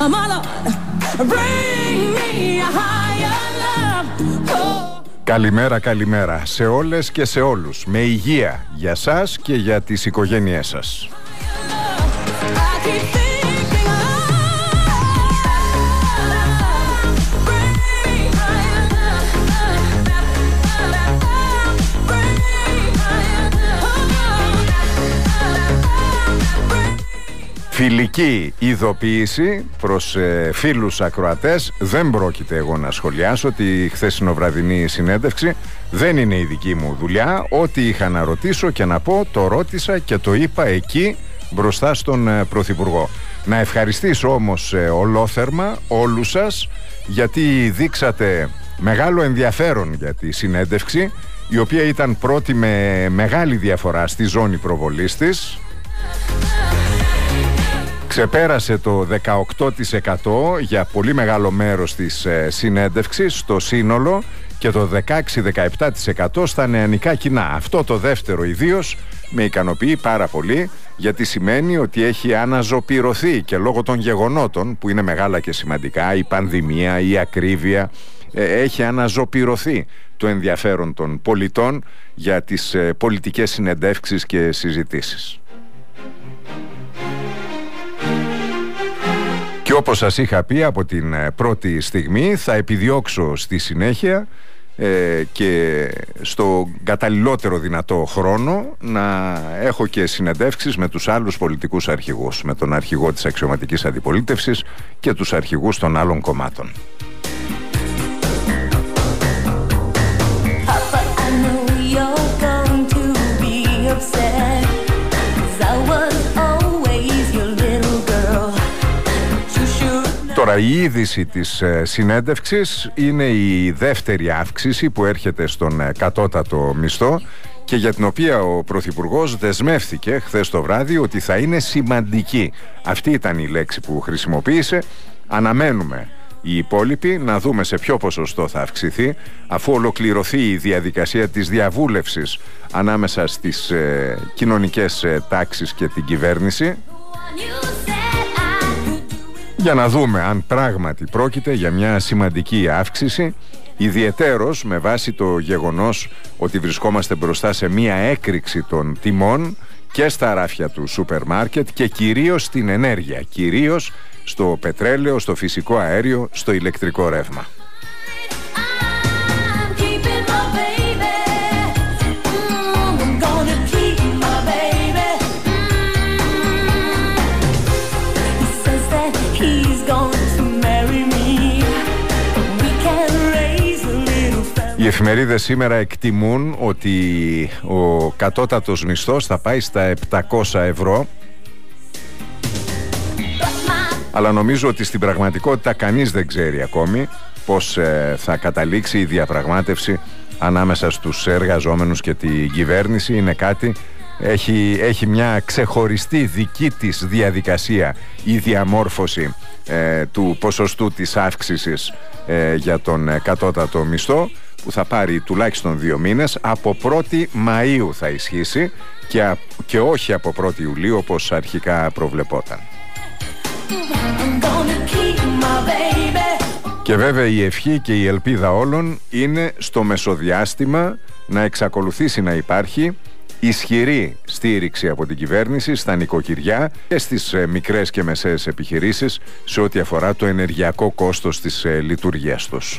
Καλημέρα, καλημέρα σε όλες και σε όλους. Με υγεία για σας και για τις οικογένειές σας. Φιλική ειδοποίηση προς φίλους ακροατές. Δεν πρόκειται εγώ να σχολιάσω τη χθεσινοβραδινή συνέντευξη. Δεν είναι η δική μου δουλειά. Ό,τι είχα να ρωτήσω και να πω, το ρώτησα και το είπα εκεί μπροστά στον Πρωθυπουργό. Να ευχαριστήσω όμως ολόθερμα όλους σας, γιατί δείξατε μεγάλο ενδιαφέρον για τη συνέντευξη, η οποία ήταν πρώτη με μεγάλη διαφορά στη ζώνη προβολής της. Ξεπέρασε το 18% για πολύ μεγάλο μέρος της συνέντευξης στο σύνολο και το 16-17% στα νεανικά κοινά. Αυτό το δεύτερο ιδίως με ικανοποιεί πάρα πολύ, γιατί σημαίνει ότι έχει αναζωπυρωθεί και λόγω των γεγονότων που είναι μεγάλα και σημαντικά, η πανδημία, η ακρίβεια, έχει αναζωπυρωθεί το ενδιαφέρον των πολιτών για τις πολιτικές συνεντεύξεις και συζητήσεις. Και όπως σας είχα πει από την πρώτη στιγμή, θα επιδιώξω στη συνέχεια και στο καταλληλότερο δυνατό χρόνο να έχω και συνεντεύξεις με τους άλλους πολιτικούς αρχηγούς, με τον αρχηγό της αξιωματικής αντιπολίτευσης και τους αρχηγούς των άλλων κομμάτων. Τώρα, η είδηση της συνέντευξης είναι η δεύτερη αύξηση που έρχεται στον κατώτατο μισθό και για την οποία ο Πρωθυπουργός δεσμεύθηκε χθες το βράδυ ότι θα είναι σημαντική. Αυτή ήταν η λέξη που χρησιμοποίησε. Αναμένουμε οι υπόλοιποι να δούμε σε ποιο ποσοστό θα αυξηθεί, αφού ολοκληρωθεί η διαδικασία της διαβούλευσης ανάμεσα στις κοινωνικές τάξεις και την κυβέρνηση, για να δούμε αν πράγματι πρόκειται για μια σημαντική αύξηση, ιδιαιτέρως με βάση το γεγονός ότι βρισκόμαστε μπροστά σε μια έκρηξη των τιμών και στα ράφια του σούπερ μάρκετ και κυρίως στην ενέργεια, κυρίως στο πετρέλαιο, στο φυσικό αέριο, στο ηλεκτρικό ρεύμα. Οι εφημερίδες σήμερα εκτιμούν ότι ο κατώτατος μισθός θα πάει στα 700 ευρώ, αλλά νομίζω ότι στην πραγματικότητα κανείς δεν ξέρει ακόμη πώς θα καταλήξει η διαπραγμάτευση ανάμεσα στους εργαζόμενους και την κυβέρνηση. Είναι κάτι, έχει μια ξεχωριστή δική της διαδικασία η διαμόρφωση του ποσοστού της αύξησης για τον κατώτατο μισθό, που θα πάρει τουλάχιστον 2 μήνες. Από 1η Μαΐου θα ισχύσει και όχι από 1η Ιουλίου όπως αρχικά προβλεπόταν. Και βέβαια η ευχή και η ελπίδα όλων είναι στο μεσοδιάστημα να εξακολουθήσει να υπάρχει ισχυρή στήριξη από την κυβέρνηση στα νοικοκυριά και στις μικρές και μεσαίες επιχειρήσεις σε ό,τι αφορά το ενεργειακό κόστος της λειτουργίας τους.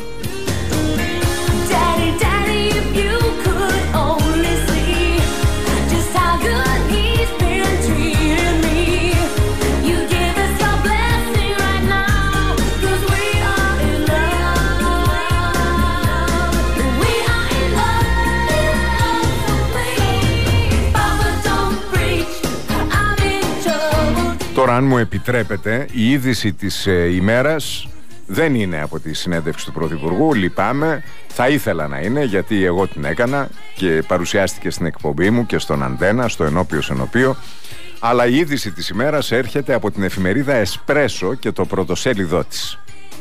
Τώρα, αν μου επιτρέπετε, η είδηση της ημέρας δεν είναι από τη συνέντευξη του Πρωθυπουργού. Λυπάμαι, θα ήθελα να είναι, γιατί εγώ την έκανα και παρουσιάστηκε στην εκπομπή μου και στον Αντένα, στο Ενώπιος Ενωπείο. Αλλά η είδηση της ημέρας έρχεται από την εφημερίδα Εσπρέσο και το πρωτοσέλιδό της.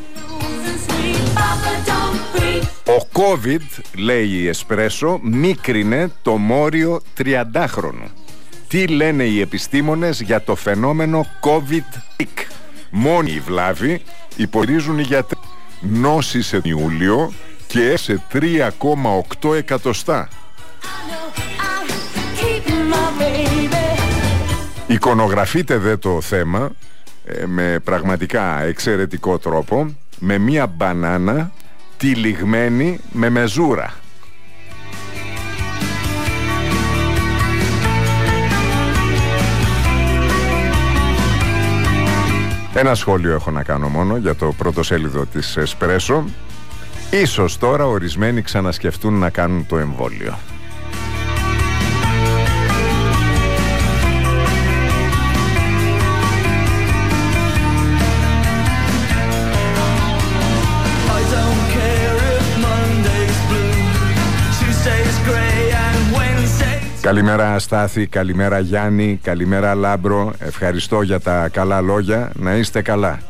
Ο COVID, λέει η Εσπρέσο, μίκρινε το μόριο 30χρονου. Τι λένε οι επιστήμονες για το φαινόμενο COVID-peak, Μόνοι οι βλάβοι υποστηρίζουν οι γιατροί. Νόση σε Ιούλιο και σε 3,8 εκατοστά. Εικονογραφείτε δε το θέμα με πραγματικά εξαιρετικό τρόπο, με μία μπανάνα τυλιγμένη με μεζούρα. Ένα σχόλιο έχω να κάνω μόνο για το πρωτοσέλιδο της Εσπρέσο. Ίσως τώρα ορισμένοι ξανασκεφτούν να κάνουν το εμβόλιο. Καλημέρα Στάθη, καλημέρα Γιάννη, καλημέρα Λάμπρο. Ευχαριστώ για τα καλά λόγια. Να είστε καλά.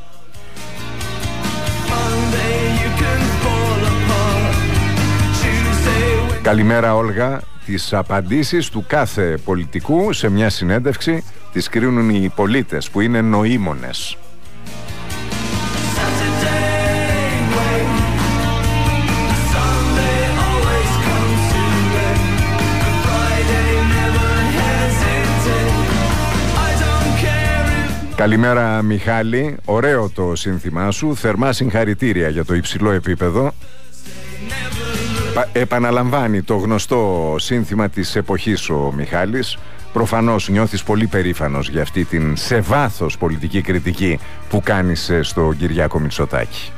Καλημέρα Όλγα. Τις απαντήσεις του κάθε πολιτικού σε μια συνέντευξη τις κρίνουν οι πολίτες που είναι νοήμονες. Καλημέρα Μιχάλη, ωραίο το σύνθημά σου, θερμά συγχαρητήρια για το υψηλό επίπεδο. Επαναλαμβάνει το γνωστό σύνθημα της εποχής ο Μιχάλης. Προφανώς νιώθεις πολύ περήφανος για αυτή την σε βάθος πολιτική κριτική που κάνεις στο Κυριάκο Μητσοτάκη.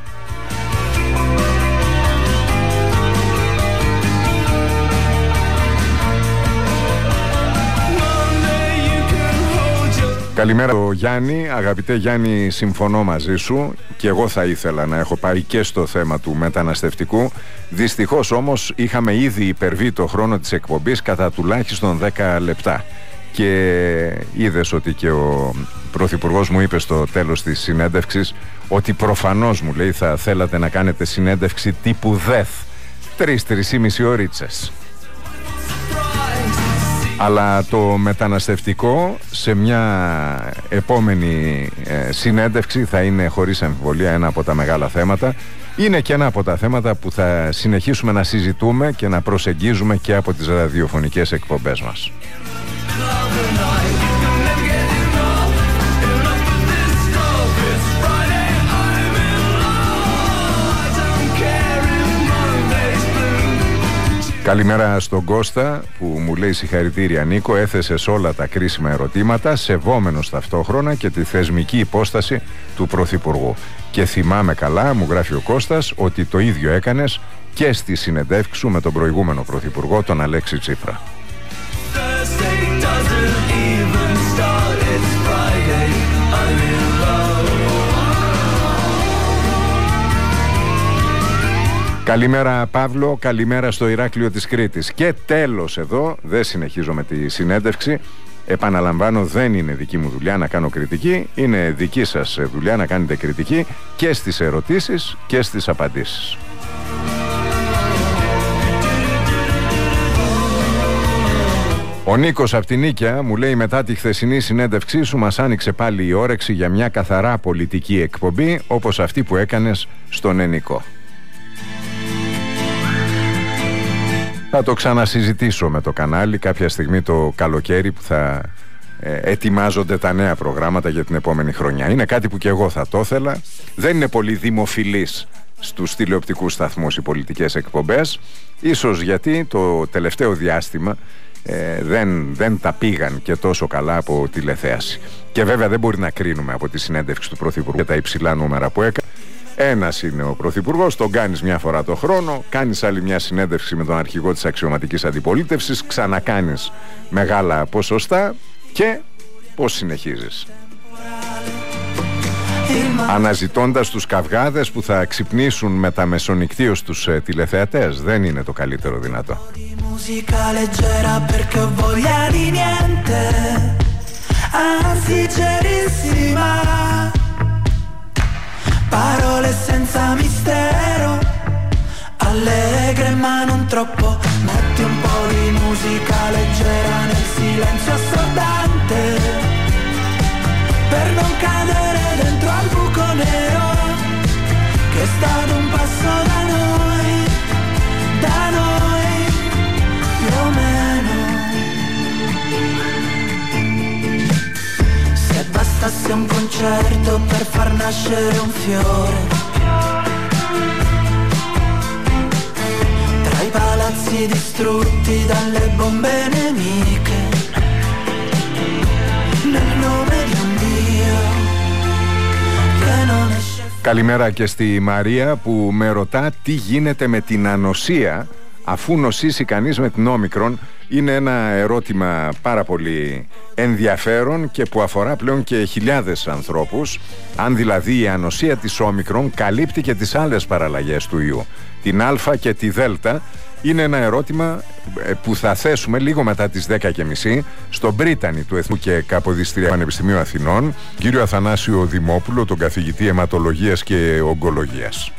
Καλημέρα το Γιάννη. Αγαπητέ Γιάννη, συμφωνώ μαζί σου και εγώ θα ήθελα να έχω πάρει και στο θέμα του μεταναστευτικού. Δυστυχώς όμως είχαμε ήδη υπερβεί το χρόνο της εκπομπής κατά τουλάχιστον 10 λεπτά και είδες ότι και ο Πρωθυπουργός μου είπε στο τέλος της συνέντευξης ότι προφανώς, μου λέει, θα θέλατε να κάνετε συνέντευξη τύπου ΔΕΘ 3-3,5 ωρίτσες. Αλλά το μεταναστευτικό σε μια επόμενη συνέντευξη θα είναι χωρίς αμφιβολία ένα από τα μεγάλα θέματα. Είναι και ένα από τα θέματα που θα συνεχίσουμε να συζητούμε και να προσεγγίζουμε και από τις ραδιοφωνικές εκπομπές μας. Καλημέρα στον Κώστα που μου λέει συγχαρητήρια Νίκο, έθεσες όλα τα κρίσιμα ερωτήματα, σεβόμενος ταυτόχρονα και τη θεσμική υπόσταση του Πρωθυπουργού. Και θυμάμαι καλά, μου γράφει ο Κώστας, ότι το ίδιο έκανες και στη συνεντεύξη σου με τον προηγούμενο Πρωθυπουργό, τον Αλέξη Τσίπρα. Καλημέρα Παύλο, καλημέρα στο Ηράκλειο της Κρήτης. Και τέλος εδώ, δεν συνεχίζω με τη συνέντευξη. Επαναλαμβάνω, δεν είναι δική μου δουλειά να κάνω κριτική. Είναι δική σας δουλειά να κάνετε κριτική και στις ερωτήσεις και στις απαντήσεις. Ο Νίκος από την Νίκαια μου λέει, μετά τη χθεσινή συνέντευξή σου μας άνοιξε πάλι η όρεξη για μια καθαρά πολιτική εκπομπή όπως αυτή που έκανες στον Ενικό. Θα το ξανασυζητήσω με το κανάλι κάποια στιγμή το καλοκαίρι που θα ετοιμάζονται τα νέα προγράμματα για την επόμενη χρονιά. Είναι κάτι που και εγώ θα το ήθελα. Δεν είναι πολύ δημοφιλής στους τηλεοπτικούς σταθμούς οι πολιτικές εκπομπές. Ίσως γιατί το τελευταίο διάστημα δεν τα πήγαν και τόσο καλά από τηλεθέαση. Και βέβαια δεν μπορεί να κρίνουμε από τη συνέντευξη του Πρωθυπουργού για τα υψηλά νούμερα που έκανε. Ένας είναι ο Πρωθυπουργός, τον κάνεις μια φορά το χρόνο, κάνεις άλλη μια συνέντευξη με τον αρχηγό της αξιωματικής αντιπολίτευσης, ξανακάνεις μεγάλα ποσοστά και πώς συνεχίζεις? Αναζητώντας τους καυγάδες που θα ξυπνήσουν με τα μεσονυκτίως τους τηλεθεατές. Δεν είναι το καλύτερο δυνατό. Parole senza mistero, allegre ma non troppo. Metti un po' di musica leggera nel silenzio assordante, per non cadere dentro al vuoto. deserto per far nascere un fiore. Tra i palazzi distrutti dalle bombe nemiche, nel nome di un Dio che non esce. Καλημέρα και στη Μαρία που με ρωτά τι γίνεται με την ανοσία αφού νοσήσει κανείς με την όμικρον. Είναι ένα ερώτημα πάρα πολύ ενδιαφέρον και που αφορά πλέον και χιλιάδες ανθρώπους. Αν δηλαδή η ανοσία της όμικρον καλύπτει και τις άλλες παραλλαγές του ιού, την Α και τη Δ, είναι ένα ερώτημα που θα θέσουμε λίγο μετά τις 10:30 στον πρίτανη του Εθνικού και Καποδιστριακού Πανεπιστημίου Αθηνών, κύριο Αθανάσιο Δημόπουλο, τον καθηγητή αιματολογίας και ογκολογίας.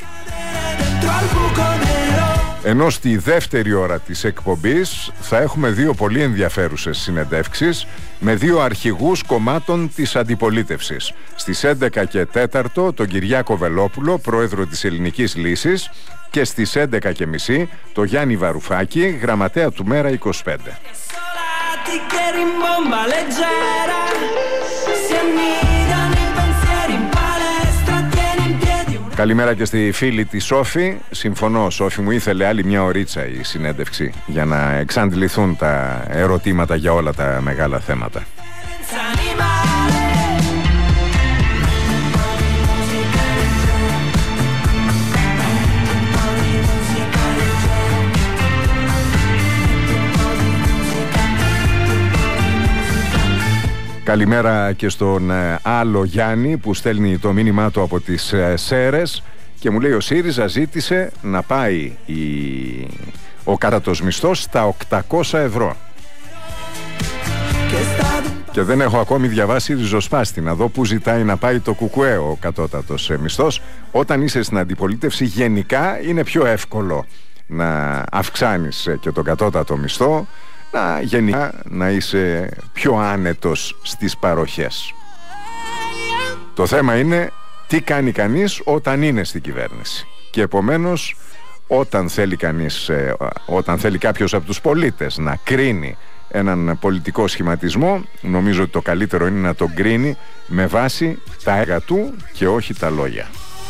Ενώ στη δεύτερη ώρα της εκπομπής θα έχουμε δύο πολύ ενδιαφέρουσες συνεντεύξεις με δύο αρχηγούς κομμάτων της αντιπολίτευσης. Στις 11:04 τον Κυριάκο Βελόπουλο, πρόεδρο της Ελληνικής Λύσης, και στις 11:30 το Γιάννη Βαρουφάκη, γραμματέα του Μέρα 25. Καλημέρα και στη φίλη τη Σόφη. Συμφωνώ, Σόφη μου, ήθελε άλλη μια ωρίτσα η συνέντευξη για να εξαντληθούν τα ερωτήματα για όλα τα μεγάλα θέματα. Καλημέρα και στον άλλο Γιάννη που στέλνει το μήνυμά του από τις Σέρες και μου λέει ο ΣΥΡΙΖΑ ζήτησε να πάει ο κατώτατος μισθός στα 800 ευρώ. Και δεν έχω ακόμη διαβάσει ριζοσπάστη να δω που ζητάει να πάει το ΚΚΕ ο κατώτατος μισθός. Όταν είσαι στην αντιπολίτευση γενικά είναι πιο εύκολο να αυξάνεις και τον κατώτατο μισθό, γενικά να είσαι πιο άνετος στις παροχές. Το θέμα είναι τι κάνει κανείς όταν είναι στην κυβέρνηση. Και επομένως όταν θέλει κάποιος από τους πολίτες να κρίνει έναν πολιτικό σχηματισμό, νομίζω ότι το καλύτερο είναι να τον κρίνει με βάση τα έργα του και όχι τα λόγια.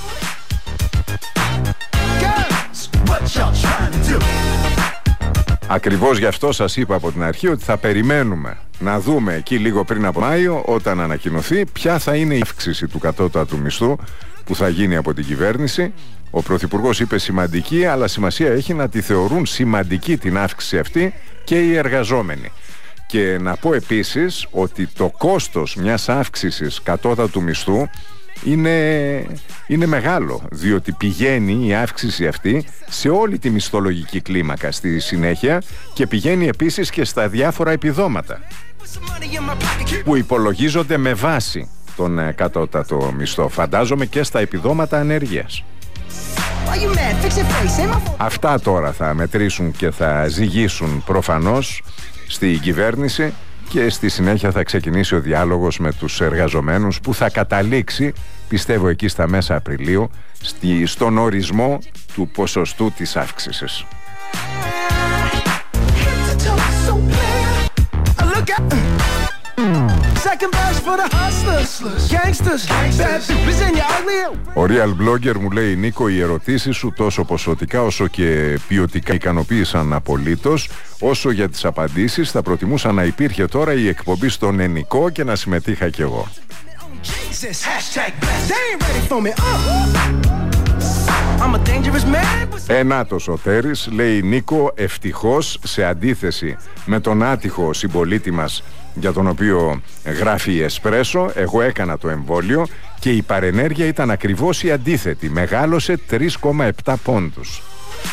Ακριβώς γι' αυτό σας είπα από την αρχή ότι θα περιμένουμε να δούμε εκεί λίγο πριν από Μάιο, όταν ανακοινωθεί ποια θα είναι η αύξηση του κατώτατου μισθού που θα γίνει από την κυβέρνηση. Ο Πρωθυπουργός είπε σημαντική, αλλά σημασία έχει να τη θεωρούν σημαντική την αύξηση αυτή και οι εργαζόμενοι. Και να πω επίσης ότι το κόστος μιας αύξησης κατώτατου μισθού είναι μεγάλο, διότι πηγαίνει η αύξηση αυτή σε όλη τη μισθολογική κλίμακα στη συνέχεια και πηγαίνει επίσης και στα διάφορα επιδόματα που υπολογίζονται με βάση τον κατώτατο μισθό. Φαντάζομαι και στα επιδόματα ανεργίας. Αυτά τώρα θα μετρήσουν και θα ζυγίσουν προφανώς στην κυβέρνηση και στη συνέχεια θα ξεκινήσει ο διάλογος με τους εργαζομένους που θα καταλήξει, πιστεύω, εκεί στα μέσα Απριλίου στον ορισμό του ποσοστού της αύξησης. Ο Real Blogger μου λέει: Νίκο, οι ερωτήσεις σου τόσο ποσοτικά όσο και ποιοτικά ικανοποίησαν απολύτως. Όσο για τις απαντήσεις, θα προτιμούσα να υπήρχε τώρα η εκπομπή στον Ενικό και να συμμετείχα κι εγώ. Ενάτος ο Τέρης λέει: Νίκο, ευτυχώς, σε αντίθεση με τον άτυχο συμπολίτη μας για τον οποίο γράφει η Εσπρέσο, εγώ έκανα το εμβόλιο και η παρενέργεια ήταν ακριβώς η αντίθετη. Μεγάλωσε 3,7 πόντους.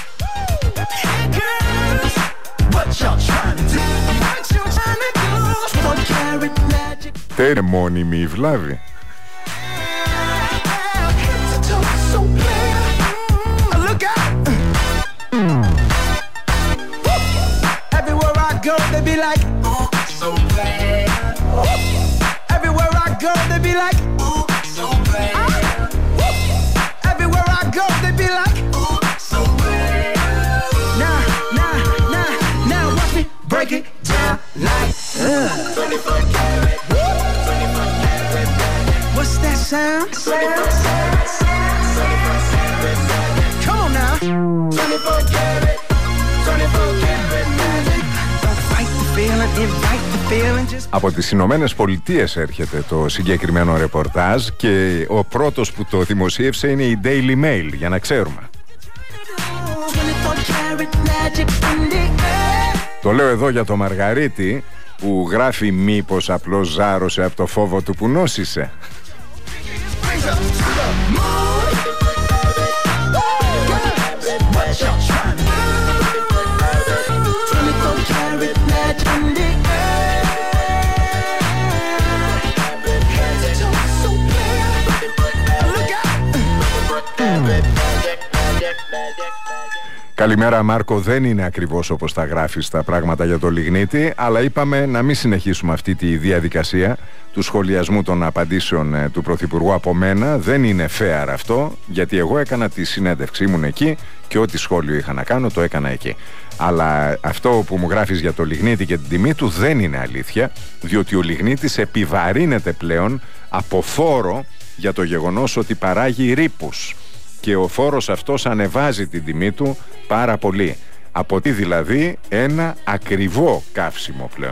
Τέρε μόνιμη η βλάβη. Everywhere I go, they be like, ooh, so bad. Everywhere I go, they be like, ooh, so bad. Now watch me break it down like 24 karat, 24 karat. now. Come on now. 24 karat, 24 karat magic. Don't fight the feeling, invite the feeling. Just... Από τις Ηνωμένες Πολιτείες έρχεται το συγκεκριμένο ρεπορτάζ και ο πρώτος που το δημοσίευσε είναι η Daily Mail, για να ξέρουμε. Το λέω εδώ για το Μαργαρίτη που γράφει μήπως απλώς ζάρωσε από το φόβο του που νόσησε. Καλημέρα Μάρκο, δεν είναι ακριβώς όπως τα γράφεις τα πράγματα για το λιγνίτη, αλλά είπαμε να μην συνεχίσουμε αυτή τη διαδικασία του σχολιασμού των απαντήσεων του Πρωθυπουργού από μένα. Δεν είναι fair αυτό, γιατί εγώ έκανα τη συνέντευξη, ήμουν εκεί και ό,τι σχόλιο είχα να κάνω το έκανα εκεί. Αλλά αυτό που μου γράφεις για το λιγνίτη και την τιμή του δεν είναι αλήθεια, διότι ο λιγνίτης επιβαρύνεται πλέον από φόρο για το γεγονός ότι παράγει ρήπους. Και ο φόρος αυτός ανεβάζει την τιμή του πάρα πολύ. Από τι δηλαδή ένα ακριβό καύσιμο πλέον.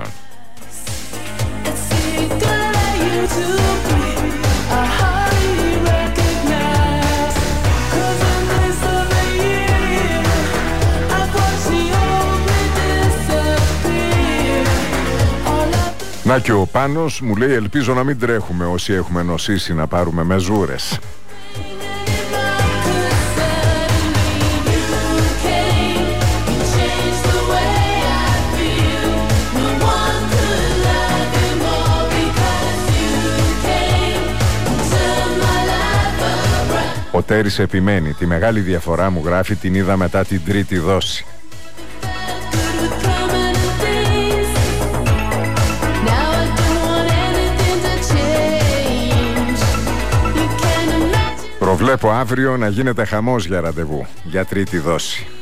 Να και ο Πάνος μου λέει ελπίζω να μην τρέχουμε όσοι έχουμε νοσήσει να πάρουμε μεζούρες. Ο Τέρης επιμένει, τη μεγάλη διαφορά μου γράφει την είδα μετά την τρίτη δόση. Προβλέπω αύριο να γίνεται χαμός για ραντεβού, για τρίτη δόση.